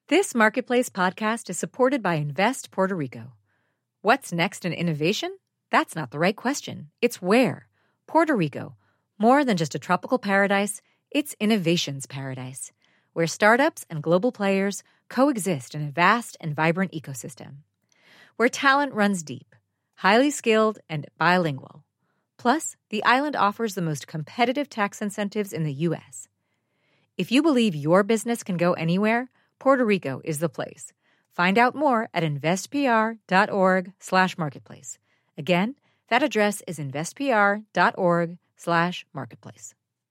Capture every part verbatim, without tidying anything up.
This Marketplace podcast is supported by Invest Puerto Rico. What's next in innovation? That's not the right question. It's where. Puerto Rico. More than just a tropical paradise, it's innovation's paradise, where startups and global players coexist in a vast and vibrant ecosystem. Where talent runs deep, highly skilled, and bilingual. Plus, the island offers the most competitive tax incentives in the U S. If you believe your business can go anywhere, Puerto Rico is the place. Find out more at investpr.org slash marketplace. Again, that address is investpr.org slash marketplace.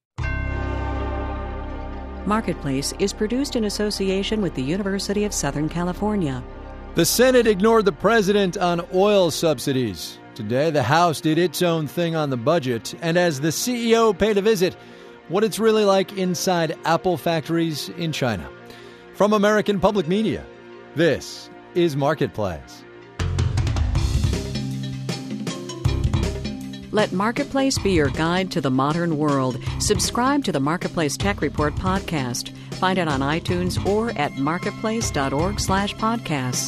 Marketplace is produced in association with the University of Southern California. The Senate ignored the president on oil subsidies. Today, the House did its own thing on the budget. And as the C E O paid a visit, what it's really like inside Apple factories in China. From American Public Media, this is Marketplace. Let Marketplace be your guide to the modern world. Subscribe to the Marketplace Tech Report podcast. Find it on iTunes or at marketplace.org slash podcasts.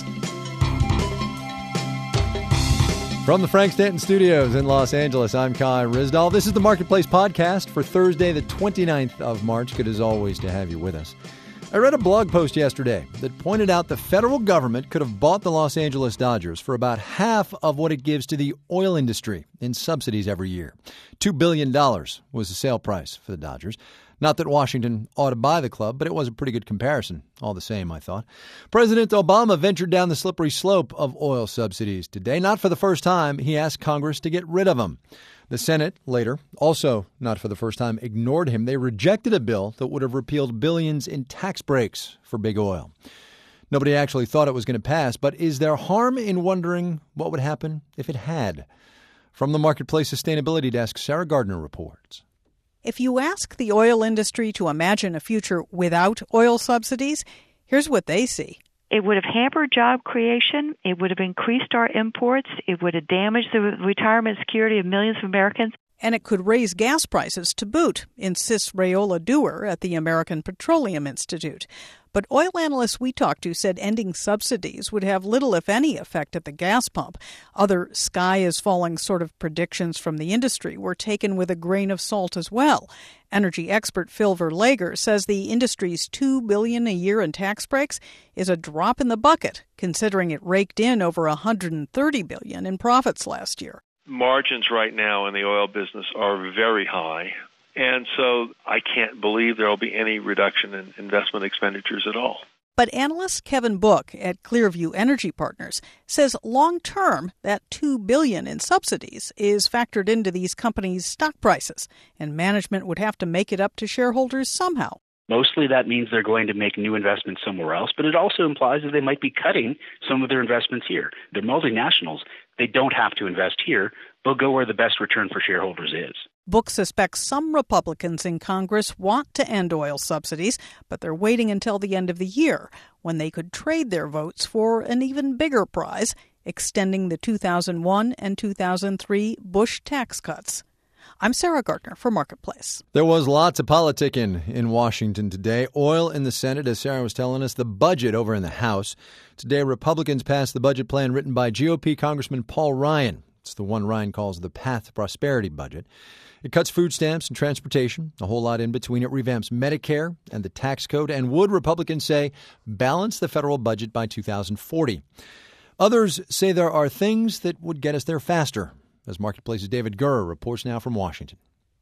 From the Frank Stanton Studios in Los Angeles, I'm Kai Ryssdal. This is the Marketplace podcast for Thursday, the twenty-ninth of March. Good as always to have you with us. I read a blog post yesterday that pointed out the federal government could have bought the Los Angeles Dodgers for about half of what it gives to the oil industry in subsidies every year. two billion dollars was the sale price for the Dodgers. Not that Washington ought to buy the club, but it was a pretty good comparison. All the same, I thought. President Obama ventured down the slippery slope of oil subsidies today. Not for the first time, he asked Congress to get rid of them. The Senate, later, also not for the first time, ignored him. They rejected a bill that would have repealed billions in tax breaks for big oil. Nobody actually thought it was going to pass, but is there harm in wondering what would happen if it had? From the Marketplace Sustainability Desk, Sarah Gardner reports. If you ask the oil industry to imagine a future without oil subsidies, here's what they see. It would have hampered job creation. It would have increased our imports. It would have damaged the retirement security of millions of Americans. And it could raise gas prices to boot, insists Rayola Dewar at the American Petroleum Institute. But oil analysts we talked to said ending subsidies would have little, if any, effect at the gas pump. Other sky-is-falling sort of predictions from the industry were taken with a grain of salt as well. Energy expert Phil Verlager says the industry's two billion dollars a year in tax breaks is a drop in the bucket, considering it raked in over one hundred thirty billion dollars in profits last year. Margins right now in the oil business are very high, and so I can't believe there will be any reduction in investment expenditures at all. But analyst Kevin Book at Clearview Energy Partners says long-term, that two billion dollars in subsidies is factored into these companies' stock prices, and management would have to make it up to shareholders somehow. Mostly that means they're going to make new investments somewhere else, but it also implies that they might be cutting some of their investments here. They're multinationals. They don't have to invest here. They'll go where the best return for shareholders is. Book suspects some Republicans in Congress want to end oil subsidies, but they're waiting until the end of the year, when they could trade their votes for an even bigger prize, extending the two thousand one and two thousand three Bush tax cuts. I'm Sarah Gardner for Marketplace. There was lots of politicking in Washington today. Oil in the Senate, as Sarah was telling us, the budget over in the House. Today, Republicans passed the budget plan written by G O P Congressman Paul Ryan. It's the one Ryan calls the Path to Prosperity budget. It cuts food stamps and transportation, a whole lot in between. It revamps Medicare and the tax code, and would, Republicans say, balance the federal budget by two thousand forty. Others say there are things that would get us there faster. As Marketplace's David Gurr reports now from Washington.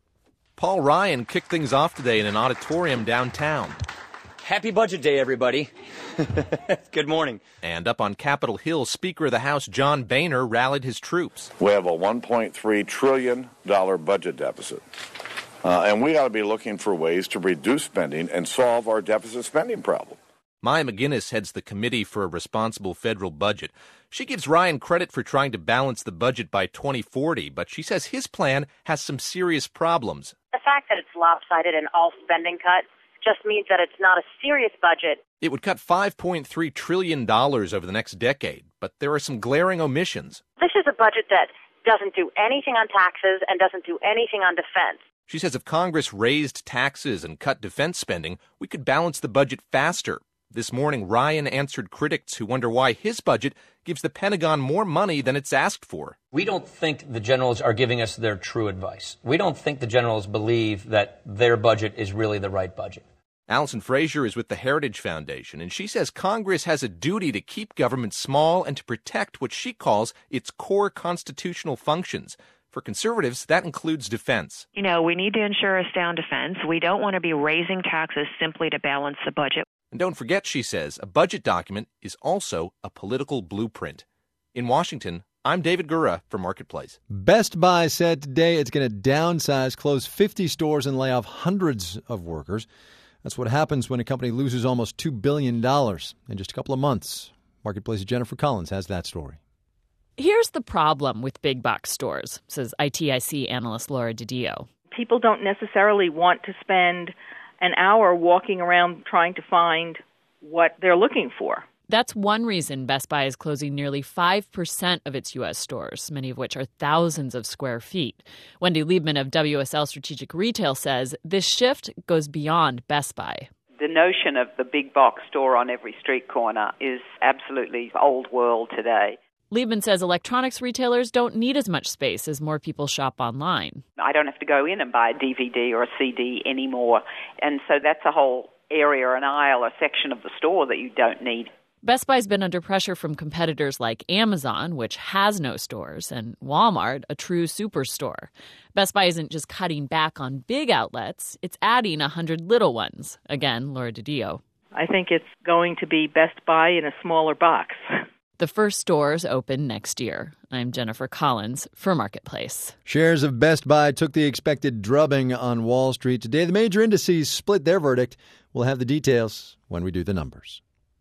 Paul Ryan kicked things off today in an auditorium downtown. Happy Budget Day, everybody. Good morning. And up on Capitol Hill, Speaker of the House John Boehner rallied his troops. We have a one point three trillion dollars budget deficit. Uh, and we ought to be looking for ways to reduce spending and solve our deficit spending problem. Maya McGinnis heads the Committee for a Responsible Federal Budget. She gives Ryan credit for trying to balance the budget by twenty forty, but she says his plan has some serious problems. The fact that it's lopsided and all spending cuts just means that it's not a serious budget. It would cut five point three trillion dollars over the next decade, but there are some glaring omissions. This is a budget that doesn't do anything on taxes and doesn't do anything on defense. She says if Congress raised taxes and cut defense spending, we could balance the budget faster. This morning, Ryan answered critics who wonder why his budget gives the Pentagon more money than it's asked for. We don't think the generals are giving us their true advice. We don't think the generals believe that their budget is really the right budget. Allison Frazier is with the Heritage Foundation, and she says Congress has a duty to keep government small and to protect what she calls its core constitutional functions. For conservatives, that includes defense. You know, we need to ensure a sound defense. We don't want to be raising taxes simply to balance the budget. And don't forget, she says, a budget document is also a political blueprint. In Washington, I'm David Gura for Marketplace. Best Buy said today it's going to downsize, close fifty stores, and lay off hundreds of workers. That's what happens when a company loses almost two billion dollars in just a couple of months. Marketplace's Jennifer Collins has that story. Here's the problem with big box stores, says I T I C analyst Laura DiDio. People don't necessarily want to spend an hour walking around trying to find what they're looking for. That's one reason Best Buy is closing nearly five percent of its U S stores, many of which are thousands of square feet. Wendy Liebman of W S L Strategic Retail says this shift goes beyond Best Buy. The notion of the big box store on every street corner is absolutely old world today. Liebman says electronics retailers don't need as much space as more people shop online. I don't have to go in and buy a D V D or a C D anymore. And so that's a whole area, an aisle, a section of the store that you don't need. Best Buy's been under pressure from competitors like Amazon, which has no stores, and Walmart, a true superstore. Best Buy isn't just cutting back on big outlets, it's adding one hundred little ones. Again, Laura DiDio. I think it's going to be Best Buy in a smaller box. The first stores open next year. I'm Jennifer Collins for Marketplace. Shares of Best Buy took the expected drubbing on Wall Street today. The major indices split their verdict. We'll have the details when we do the numbers.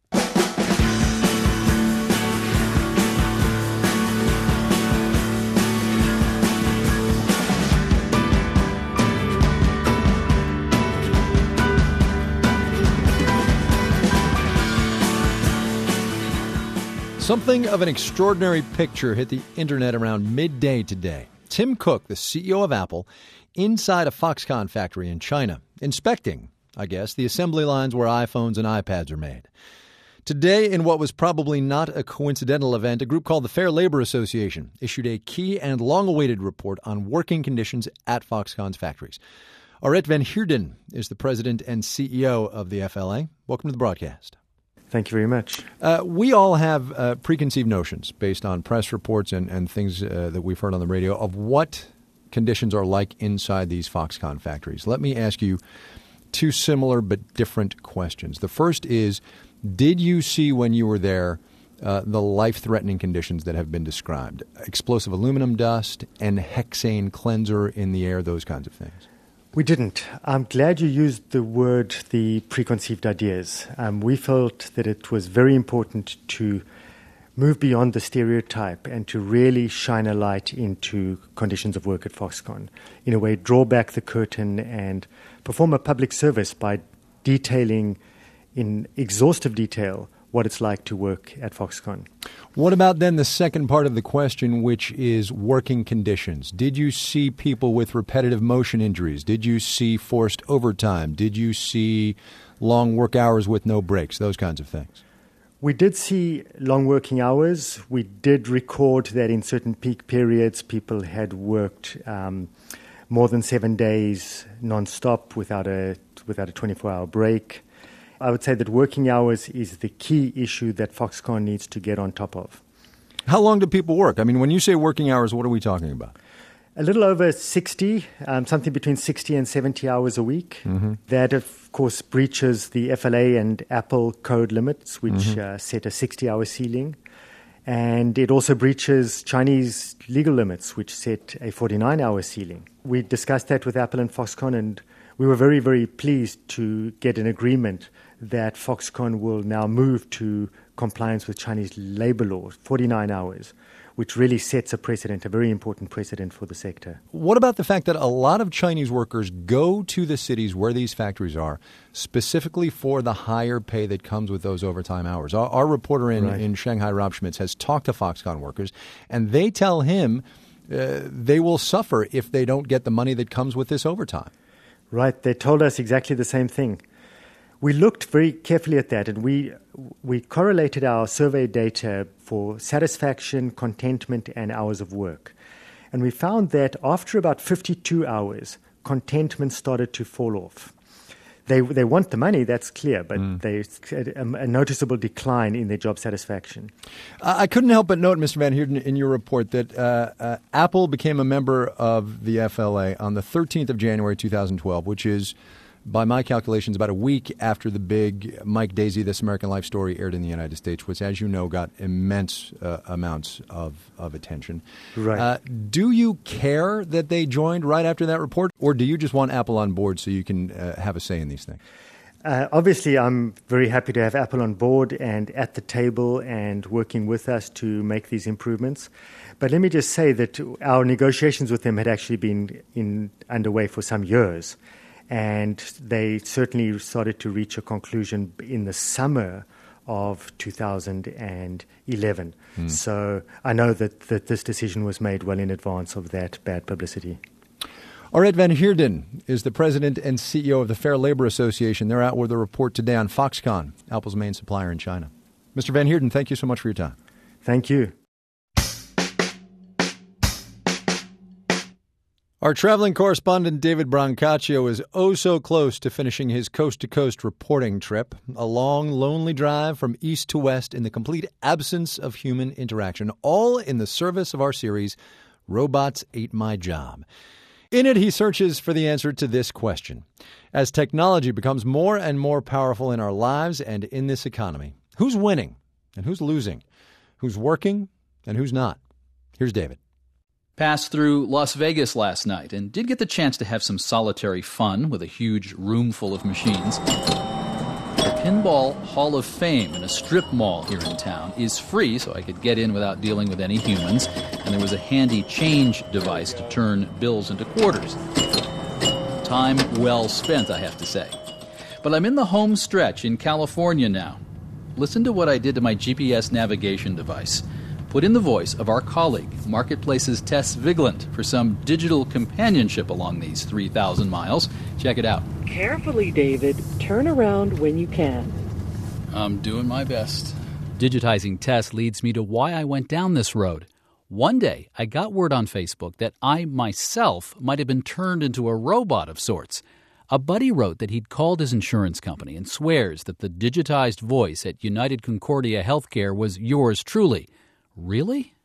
Something of an extraordinary picture hit the internet around midday today. Tim Cook, the C E O of Apple, inside a Foxconn factory in China, inspecting, I guess, the assembly lines where iPhones and iPads are made. Today, in what was probably not a coincidental event, a group called the Fair Labor Association issued a key and long-awaited report on working conditions at Foxconn's factories. Aret Van Heerden is the president and C E O of the F L A. Welcome to the broadcast. Thank you very much. Uh, we all have uh, preconceived notions based on press reports and, and things uh, that we've heard on the radio of what conditions are like inside these Foxconn factories. Let me ask you two similar but different questions. The first is, did you see when you were there uh, the life-threatening conditions that have been described? Explosive aluminum dust and hexane cleanser in the air, those kinds of things. We didn't. I'm glad you used the word, the preconceived ideas. Um, we felt that it was very important to move beyond the stereotype and to really shine a light into conditions of work at Foxconn. In a way, draw back the curtain and perform a public service by detailing in exhaustive detail what it's like to work at Foxconn. What about then the second part of the question, which is working conditions? Did you see people with repetitive motion injuries? Did you see forced overtime? Did you see long work hours with no breaks? Those kinds of things. We did see long working hours. We did record that in certain peak periods, people had worked um, more than seven days nonstop without a without a twenty-four hour break. I would say that working hours is the key issue that Foxconn needs to get on top of. How long do people work? I mean, when you say working hours, what are we talking about? A little over sixty, um, something between sixty and seventy hours a week. Mm-hmm. That, of course, breaches the F L A and Apple code limits, which mm-hmm. uh, set a sixty hour ceiling. And it also breaches Chinese legal limits, which set a forty-nine hour ceiling. We discussed that with Apple and Foxconn, and we were very, very pleased to get an agreement that Foxconn will now move to compliance with Chinese labor law, forty-nine hours, which really sets a precedent, a very important precedent for the sector. What about the fact that a lot of Chinese workers go to the cities where these factories are specifically for the higher pay that comes with those overtime hours? Our, our reporter in, right. in Shanghai, Rob Schmitz, has talked to Foxconn workers, and they tell him uh, they will suffer if they don't get the money that comes with this overtime. Right. They told us exactly the same thing. We looked very carefully at that, and we we correlated our survey data for satisfaction, contentment, and hours of work. And we found that after about fifty-two hours, contentment started to fall off. They they want the money, that's clear, but mm. there's a, a noticeable decline in their job satisfaction. I couldn't help but note, Mister Van Heerden, in your report that uh, uh, Apple became a member of the F L A on the thirteenth of January two thousand twelve, which is, by my calculations, about a week after the big Mike Daisey, This American Life story aired in the United States, which, as you know, got immense uh, amounts of, of attention. Right. Uh, do you care that they joined right after that report, or do you just want Apple on board so you can uh, have a say in these things? Uh, obviously, I'm very happy to have Apple on board and at the table and working with us to make these improvements. But let me just say that our negotiations with them had actually been in, underway for some years. And they certainly started to reach a conclusion in the summer of two thousand eleven. Mm. So I know that, that this decision was made well in advance of that bad publicity. Arette Van Heerden is the president and C E O of the Fair Labor Association. They're out with a report today on Foxconn, Apple's main supplier in China. Mister Van Heerden, thank you so much for your time. Thank you. Our traveling correspondent David Brancaccio is oh so close to finishing his coast-to-coast reporting trip, a long, lonely drive from east to west in the complete absence of human interaction, all in the service of our series, Robots Ate My Job. In it, he searches for the answer to this question. As technology becomes more and more powerful in our lives and in this economy, who's winning and who's losing? Who's working and who's not? Here's David. Passed through Las Vegas last night and did get the chance to have some solitary fun with a huge room full of machines. The Pinball Hall of Fame in a strip mall here in town is free, so I could get in without dealing with any humans, and there was a handy change device to turn bills into quarters. Time well spent, I have to say. But I'm in the home stretch in California now. Listen to what I did to my G P S navigation device. Put in the voice of our colleague, Marketplace's Tess Viglant, for some digital companionship along these three thousand miles. Check it out. Carefully, David. Turn around when you can. I'm doing my best. Digitizing Tess leads me to why I went down this road. One day, I got word on Facebook that I myself might have been turned into a robot of sorts. A buddy wrote that he'd called his insurance company and swears that the digitized voice at United Concordia Healthcare was yours truly. Really?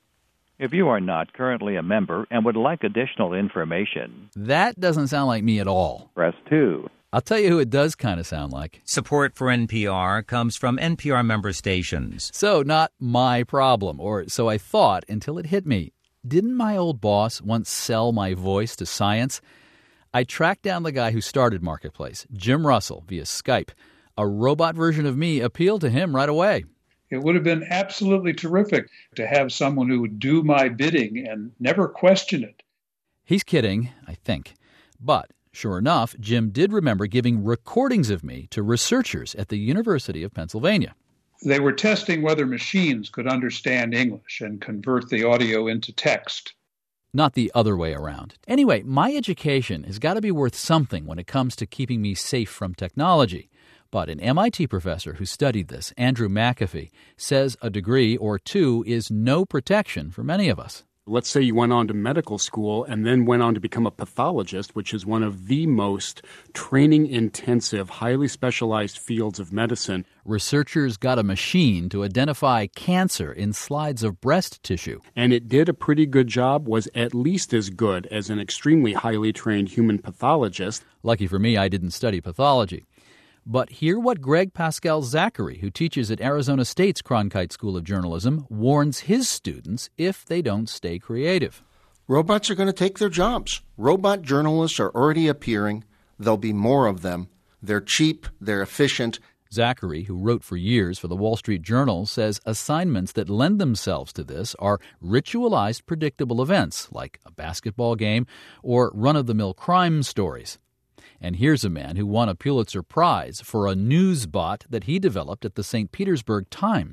If you are not currently a member and would like additional information, that doesn't sound like me at all. Press two. I'll tell you who it does kind of sound like. Support for N P R comes from N P R member stations. So not my problem, or so I thought until it hit me. Didn't my old boss once sell my voice to science? I tracked down the guy who started Marketplace, Jim Russell, via Skype. A robot version of me appealed to him right away. It would have been absolutely terrific to have someone who would do my bidding and never question it. He's kidding, I think. But, sure enough, Jim did remember giving recordings of me to researchers at the University of Pennsylvania. They were testing whether machines could understand English and convert the audio into text. Not the other way around. Anyway, my education has got to be worth something when it comes to keeping me safe from technology. But an M I T professor who studied this, Andrew McAfee, says a degree or two is no protection for many of us. Let's say you went on to medical school and then went on to become a pathologist, which is one of the most training-intensive, highly specialized fields of medicine. Researchers got a machine to identify cancer in slides of breast tissue. And it did a pretty good job, was at least as good as an extremely highly trained human pathologist. Lucky for me, I didn't study pathology. But hear what Greg Pascal Zachary, who teaches at Arizona State's Cronkite School of Journalism, warns his students if they don't stay creative. Robots are going to take their jobs. Robot journalists are already appearing. There'll be more of them. They're cheap. They're efficient. Zachary, who wrote for years for the Wall Street Journal, says assignments that lend themselves to this are ritualized predictable events like a basketball game or run-of-the-mill crime stories. And here's a man who won a Pulitzer Prize for a news bot that he developed at the Saint Petersburg Times.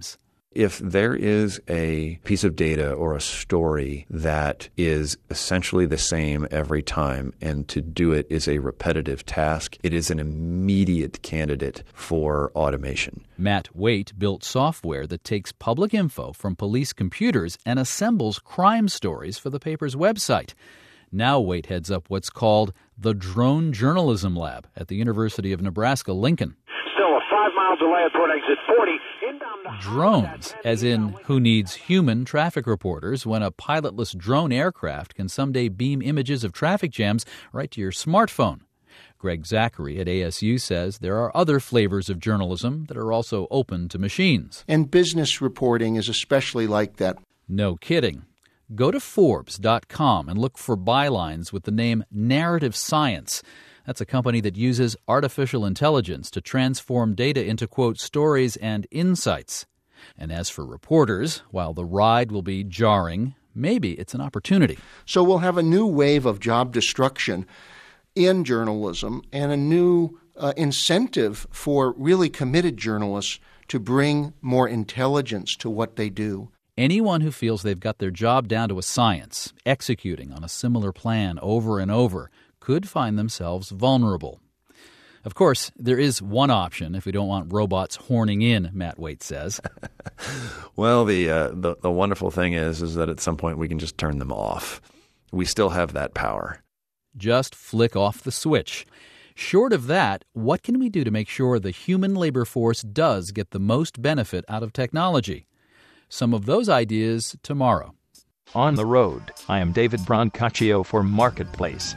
If there is a piece of data or a story that is essentially the same every time, and to do it is a repetitive task, it is an immediate candidate for automation. Matt Waite built software that takes public info from police computers and assembles crime stories for the paper's website. Now Waite heads up what's called the Drone Journalism Lab at the University of Nebraska-Lincoln. Still a five-mile delay at Port Exit forty. Drones, as in who needs human traffic reporters when a pilotless drone aircraft can someday beam images of traffic jams right to your smartphone. Greg Zachary at A S U says there are other flavors of journalism that are also open to machines. And business reporting is especially like that. No kidding. Go to Forbes dot com and look for bylines with the name Narrative Science. That's a company that uses artificial intelligence to transform data into, quote, stories and insights. And as for reporters, while the ride will be jarring, maybe it's an opportunity. So we'll have a new wave of job destruction in journalism and a new uh, incentive for really committed journalists to bring more intelligence to what they do. Anyone who feels they've got their job down to a science, executing on a similar plan over and over, could find themselves vulnerable. Of course, there is one option if we don't want robots horning in, Matt Waite says. Well, the, uh, the the wonderful thing is, is that at some point we can just turn them off. We still have that power. Just flick off the switch. Short of that, what can we do to make sure the human labor force does get the most benefit out of technology? Some of those ideas tomorrow. On the road, I am David Brancaccio for Marketplace.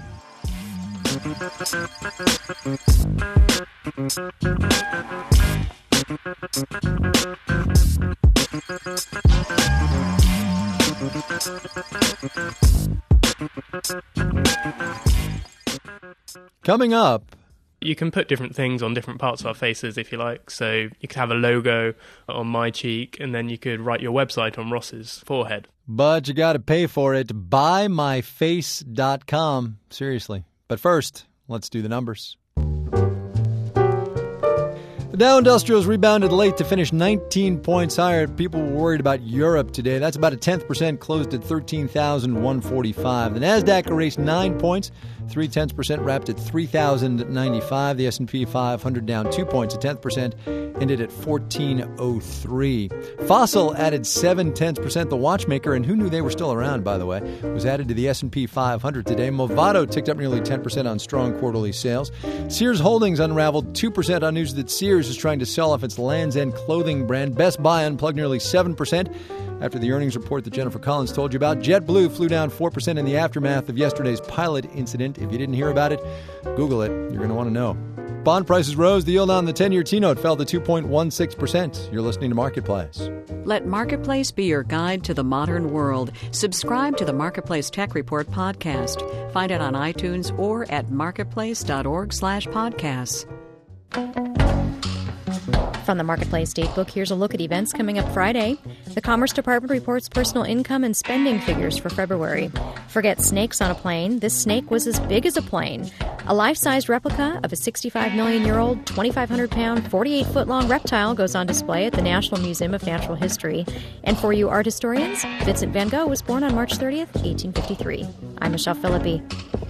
Coming up, you can put different things on different parts of our faces if you like. So you could have a logo on my cheek and then you could write your website on Ross's forehead. But you got to pay for it. buy my face dot com. Seriously. But first, let's do the numbers. The Dow Industrials rebounded late to finish nineteen points higher. People were worried about Europe today. That's about a tenth percent, closed at thirteen thousand one hundred forty-five. The Nasdaq erased nine points, three tenths percent, wrapped at three thousand ninety-five. The S and P five hundred down two points, a tenth percent, ended at fourteen oh three. Fossil added seven tenths percent. The watchmaker, and who knew they were still around, by the way, was added to the S and P five hundred today. Movado ticked up nearly ten percent on strong quarterly sales. Sears Holdings unraveled two percent on news that Sears is trying to sell off its Land's End clothing brand. Best Buy unplugged nearly seven percent after the earnings report that Jennifer Collins told you about. JetBlue flew down four percent in the aftermath of yesterday's pilot incident. If you didn't hear about it, Google it. You're going to want to know. Bond prices rose. The yield on the ten-year T-note fell to two point one six percent. You're listening to Marketplace. Let Marketplace be your guide to the modern world. Subscribe to the Marketplace Tech Report podcast. Find it on iTunes or at marketplace.org slash podcasts. From the Marketplace Datebook, here's a look at events coming up Friday. The Commerce Department reports personal income and spending figures for February. Forget snakes on a plane. This snake was as big as a plane. A life-size replica of a sixty-five million year old, twenty-five hundred pound, forty-eight foot long reptile goes on display at the National Museum of Natural History. And for you art historians, Vincent van Gogh was born on March thirtieth, eighteen fifty-three. I'm Michelle Philippi.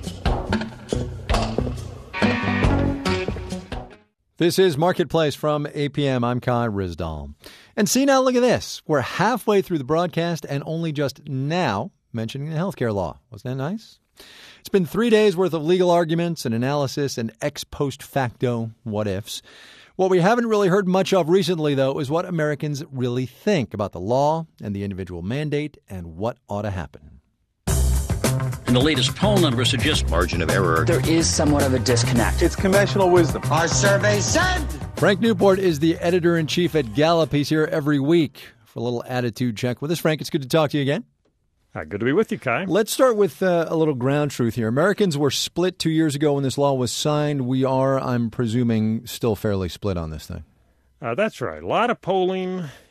This is Marketplace from A P M. I'm Kai Ryssdal. And see now, look at this. We're halfway through the broadcast and only just now mentioning the healthcare law. Wasn't that nice? It's been three days worth of legal arguments and analysis and ex post facto what-ifs. What we haven't really heard much of recently, though, is what Americans really think about the law and the individual mandate and what ought to happen. And the latest poll numbers suggest margin of error. There is somewhat of a disconnect. It's conventional wisdom. Our survey said. Frank Newport is the editor-in-chief at Gallup. He's here every week for a little attitude check with us. Frank, it's good to talk to you again. Uh, good to be with you, Kai. Let's start with uh, a little ground truth here. Americans were split two years ago when this law was signed. We are, I'm presuming, still fairly split on this thing. Uh, that's right. A lot of polling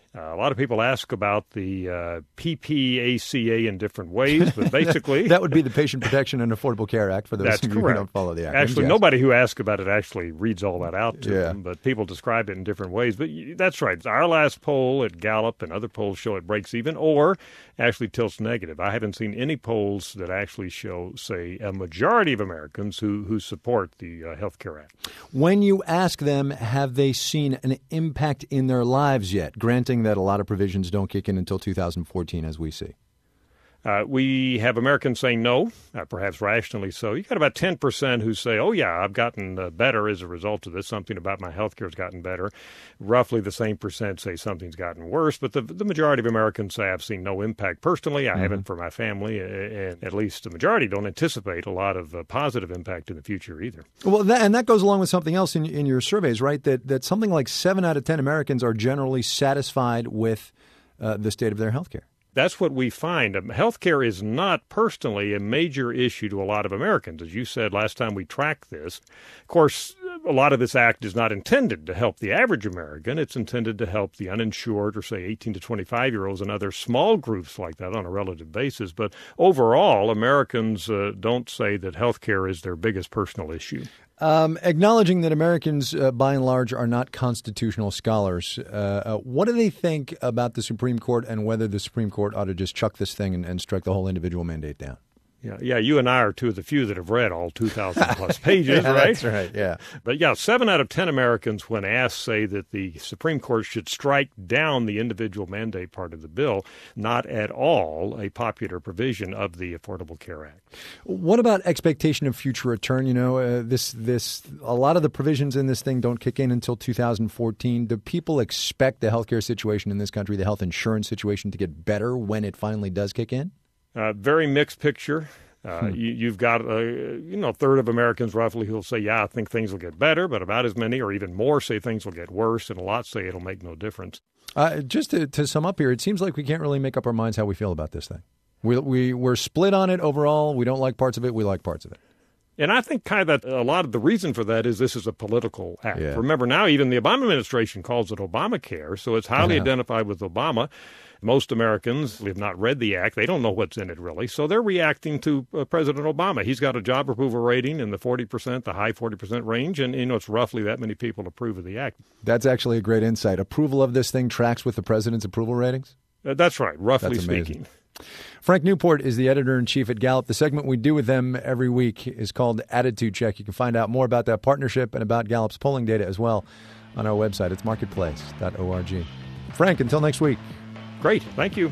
Uh, a lot of people ask about the uh, P P A C A in different ways, but basically... that would be the Patient Protection and Affordable Care Act for those That's of you correct. who don't follow the acronyms. Actually, yes. nobody who asks about it actually reads all that out to Yeah. them, but people describe it in different ways. But y- that's right. Our last poll at Gallup and other polls show it breaks even or actually tilts negative. I haven't seen any polls that actually show, say, a majority of Americans who, who support the uh, Health Care Act. When you ask them, have they seen an impact in their lives yet, granting that a lot of provisions don't kick in until two thousand fourteen, as we see? Uh, we have Americans saying no, uh, perhaps rationally so. You got about ten percent who say, oh, yeah, I've gotten uh, better as a result of this. Something about my health care has gotten better. Roughly the same percent say something's gotten worse. But the, the majority of Americans say I've seen no impact personally. I mm-hmm. haven't for my family. And at least the majority don't anticipate a lot of uh, positive impact in the future either. Well, that, and that goes along with something else in, in your surveys, right? That, that something like seven out of ten Americans are generally satisfied with uh, the state of their health care. That's what we find. Health care is not personally a major issue to a lot of Americans. As you said last time we tracked this, of course, a lot of this act is not intended to help the average American. It's intended to help the uninsured or, say, eighteen to twenty-five-year-olds and other small groups like that on a relative basis. But overall, Americans uh, don't say that health care is their biggest personal issue. Um, acknowledging that Americans, uh, by and large, are not constitutional scholars, uh, uh, what do they think about the Supreme Court and whether the Supreme Court ought to just chuck this thing and, and strike the whole individual mandate down? Yeah, yeah. You and I are two of the few that have read all two thousand plus pages, yeah, right? That's right, yeah. But yeah, seven out of ten Americans, when asked, say that the Supreme Court should strike down the individual mandate part of the bill, not at all a popular provision of the Affordable Care Act. What about expectation of future return? You know, uh, this, this, a lot of the provisions in this thing don't kick in until two thousand fourteen. Do people expect the healthcare situation in this country, the health insurance situation, to get better when it finally does kick in? Uh, very mixed picture. Uh, hmm. you, you've got, uh, you know, a third of Americans roughly who will say, yeah, I think things will get better, but about as many or even more say things will get worse, and a lot say it'll make no difference. Uh, just to, to sum up here, it seems like we can't really make up our minds how we feel about this thing. We, we, we're split on it overall. We don't like parts of it. We like parts of it. And I think kind of that a lot of the reason for that is this is a political act. Yeah. Remember, now even the Obama administration calls it Obamacare, so it's highly Yeah. identified with Obama. Most Americans have not read the act. They don't know what's in it, really. So they're reacting to uh, President Obama. He's got a job approval rating in the forty percent, the high forty percent range, and, you know, it's roughly that many people approve of the act. That's actually a great insight. Approval of this thing tracks with the president's approval ratings? Uh, that's right, roughly That's amazing. speaking. Frank Newport is the editor-in-chief at Gallup. The segment we do with them every week is called Attitude Check. You can find out more about that partnership and about Gallup's polling data as well on our website. It's marketplace dot org. Frank, until next week. Great. Thank you.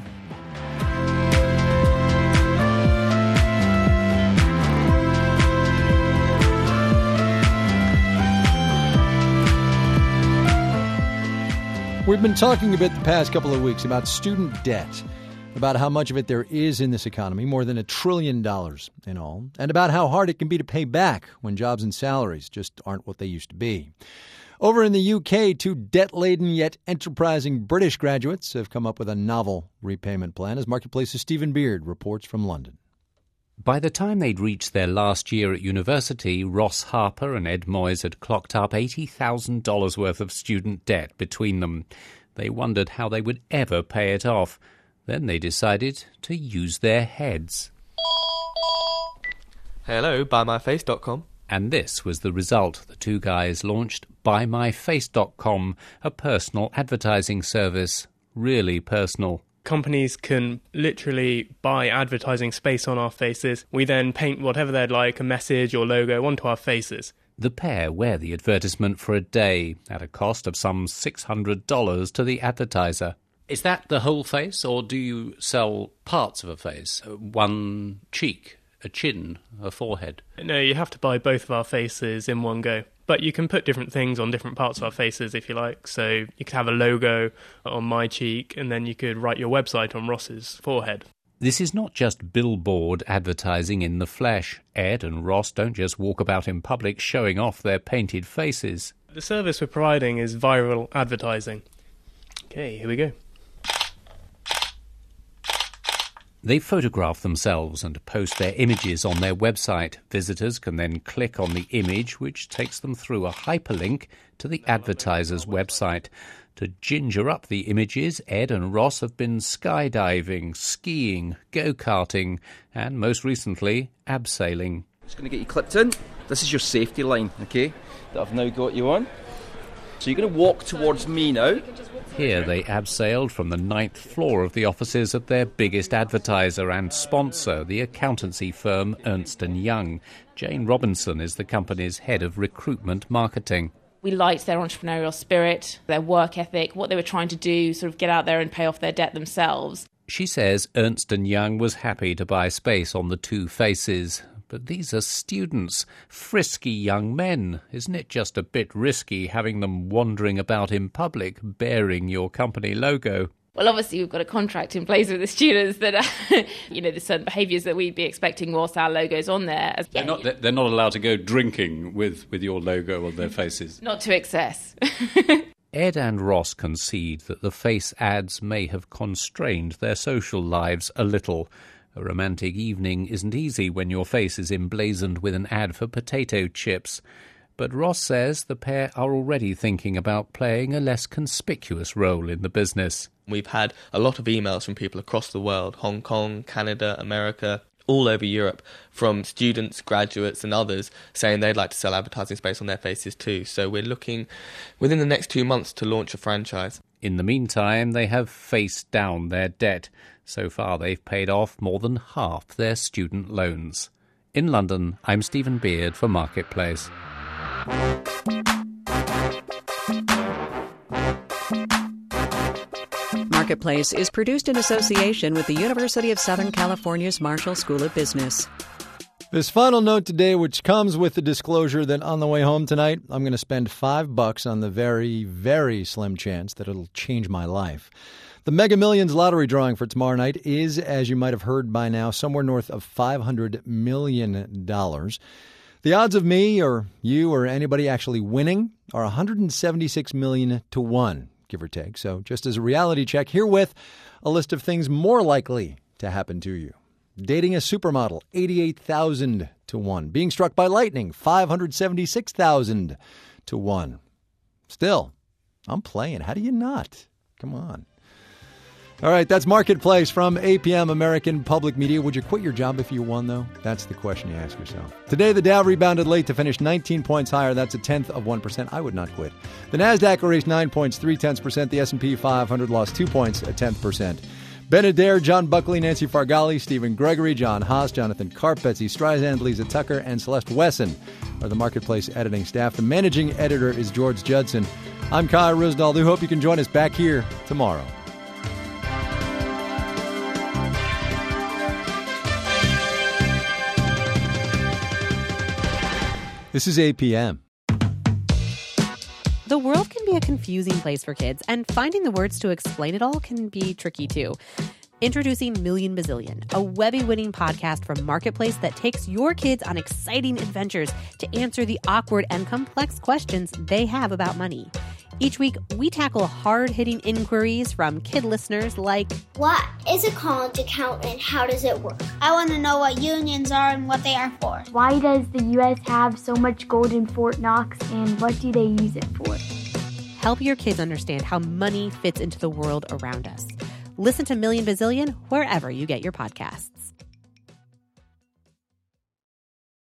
We've been talking a bit the past couple of weeks about student debt, about how much of it there is in this economy, more than a trillion dollars in all, and about how hard it can be to pay back when jobs and salaries just aren't what they used to be. Over in the U K, two debt-laden yet enterprising British graduates have come up with a novel repayment plan, as Marketplace's Stephen Beard reports from London. By the time they'd reached their last year at university, Ross Harper and Ed Moyes had clocked up eighty thousand dollars worth of student debt between them. They wondered how they would ever pay it off. Then they decided to use their heads. Hello, buy my face dot com. And this was the result. The two guys launched buy my face dot com, a personal advertising service. Really personal. Companies can literally buy advertising space on our faces. We then paint whatever they'd like, a message or logo, onto our faces. The pair wear the advertisement for a day at a cost of some six hundred dollars to the advertiser. Is that the whole face, or do you sell parts of a face? One cheek, a chin, a forehead? No, you have to buy both of our faces in one go. But you can put different things on different parts of our faces if you like. So you could have a logo on my cheek, and then you could write your website on Ross's forehead. This is not just billboard advertising in the flesh. Ed and Ross don't just walk about in public showing off their painted faces. The service we're providing is viral advertising. Okay, here we go. They photograph themselves and post their images on their website. Visitors can then click on the image, which takes them through a hyperlink to the advertiser's website. To ginger up the images, Ed and Ross have been skydiving, skiing, go-karting, and most recently, abseiling. Just going to get you clipped in. This is your safety line, okay, that I've now got you on. So you're going to walk towards me now. Here they abseiled from the ninth floor of the offices of their biggest advertiser and sponsor, the accountancy firm Ernst and Young. Jane Robinson is the company's head of recruitment marketing. We liked their entrepreneurial spirit, their work ethic, what they were trying to do, sort of get out there and pay off their debt themselves. She says Ernst and Young was happy to buy space on the Two Faces. But these are students, frisky young men. Isn't it just a bit risky having them wandering about in public bearing your company logo? Well, obviously, we've got a contract in place with the students that, uh, you know, there's certain behaviours that we'd be expecting whilst our logo's on there. As, they're, not, they're not allowed to go drinking with, with your logo on their faces? Not to excess. Ed and Ross concede that the face ads may have constrained their social lives a little. A romantic evening isn't easy when your face is emblazoned with an ad for potato chips. But Ross says the pair are already thinking about playing a less conspicuous role in the business. We've had a lot of emails from people across the world, Hong Kong, Canada, America, all over Europe, from students, graduates and others saying they'd like to sell advertising space on their faces too. So we're looking within the next two months to launch a franchise. In the meantime, they have faced down their debt. So far, they've paid off more than half their student loans. In London, I'm Stephen Beard for Marketplace. Marketplace is produced in association with the University of Southern California's Marshall School of Business. This final note today, which comes with the disclosure that on the way home tonight, I'm going to spend five bucks on the very, very slim chance that it'll change my life. The Mega Millions lottery drawing for tomorrow night is, as you might have heard by now, somewhere north of five hundred million dollars. The odds of me or you or anybody actually winning are one hundred seventy-six million to one, give or take. So just as a reality check, herewith a list of things more likely to happen to you. Dating a supermodel, eighty-eight thousand to one. Being struck by lightning, five hundred seventy-six thousand to one. Still, I'm playing. How do you not? Come on. All right, that's Marketplace from A P M American Public Media. Would you quit your job if you won, though? That's the question you ask yourself. Today, the Dow rebounded late to finish nineteen points higher. That's a tenth of one percent. I would not quit. The NASDAQ erased nine points, three tenths percent. The S and P five hundred lost two points, a tenth percent. Ben Adair, John Buckley, Nancy Fargali, Stephen Gregory, John Haas, Jonathan Karp, Betsy Streisand, Lisa Tucker, and Celeste Wesson are the Marketplace editing staff. The managing editor is George Judson. I'm Kai Risdall. We hope you can join us back here tomorrow. This is A P M. The world can be a confusing place for kids, and finding the words to explain it all can be tricky too. Introducing Million Bazillion, a Webby-winning podcast from Marketplace that takes your kids on exciting adventures to answer the awkward and complex questions they have about money. Each week, we tackle hard-hitting inquiries from kid listeners like, what is a college account and how does it work? I want to know what unions are and what they are for. Why does the U S have so much gold in Fort Knox and what do they use it for? Help your kids understand how money fits into the world around us. Listen to Million Bazillion wherever you get your podcasts.